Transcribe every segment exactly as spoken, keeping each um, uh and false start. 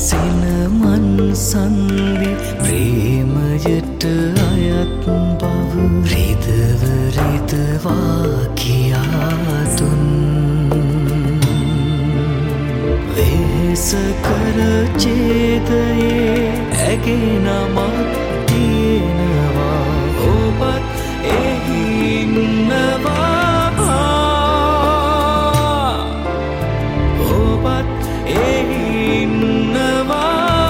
cinnamon සන්දි ප්‍රේමයට අයත් බව රිදව රිදවා කියා දුන් වෙහෙස කර ඡේදයේ ඇගේ නමක් තියෙනවා ඔබත් එහි ඉන්නවා ඔබත් එහි ඉන්නවා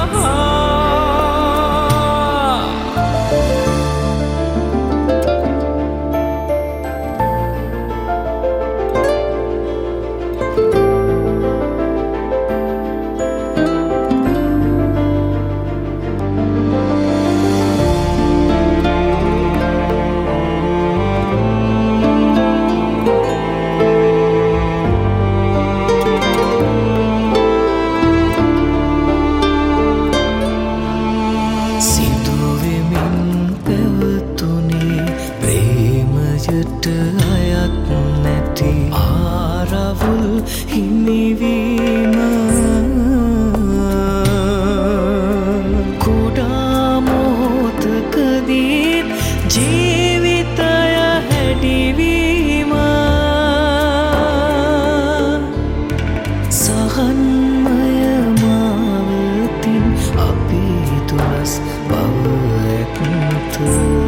යට අයත් නැති ආරවුල් හිමිවීම කුඩා මොහොතකදීත් ජීවිතය හැඩිවීම සහන්මය මාවතින් අපි තුරස් බව ඇත්ත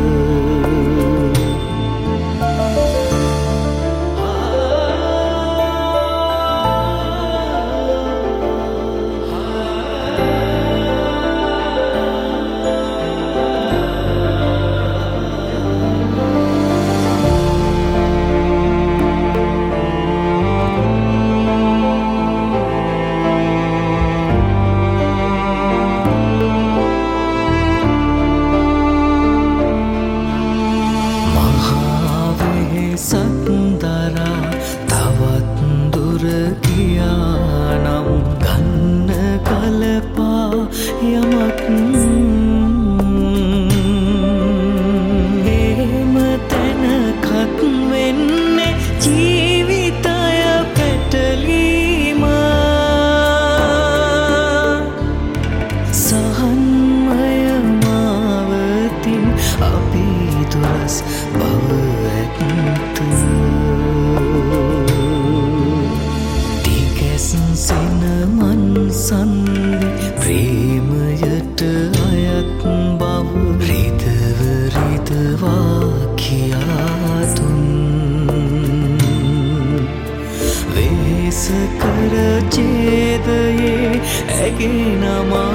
සත්දරා තවත් දුර ගියා නම් ගන්න කලපා යමක් එහෙම තැනකත් වෙන්නේ ජීවිතය පැටලීම සහන්මය මාවතින් අපි දුරස් බව සිනමන් සන්දි ප්‍රේමයට අයත් බව රිදව රිදවා කියා දුන් වෙහෙස කර ඡේදයේ ඇගේ නම